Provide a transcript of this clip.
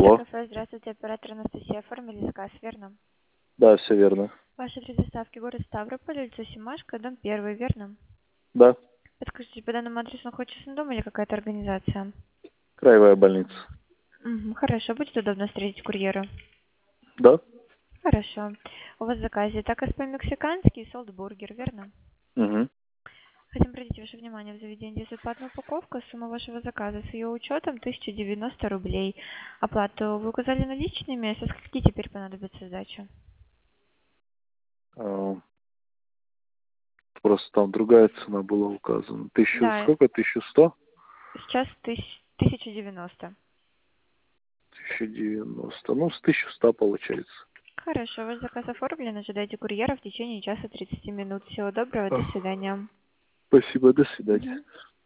Алло. кафе, здравствуйте, оператор Анастасия, оформили заказ, верно? Да, все верно. Ваши три доставки: город Ставрополь, улица Семашко, дом 1, верно? Да, Подскажите, по данному адресу находится дом или какая-то организация? краевая больница. Хорошо, будет удобно встретить курьера? Да? Хорошо. У вас в заказе такос по-мексикански и солтбургер, верно? Угу. Хотим обратить ваше внимание, в заведении действует платная упаковка, сумма вашего заказа с ее учетом 1090 рублей. Оплату вы указали наличными, со скольки теперь понадобится сдача? Просто там другая цена была указана. Да, Сколько? 1100? сейчас 1090. 1090. Ну, с 1100 получается. Хорошо, ваш заказ оформлен. Ожидайте курьера в течение часа 30 минут. Всего доброго, до А, свидания. Спасибо, до свидания. Мгм.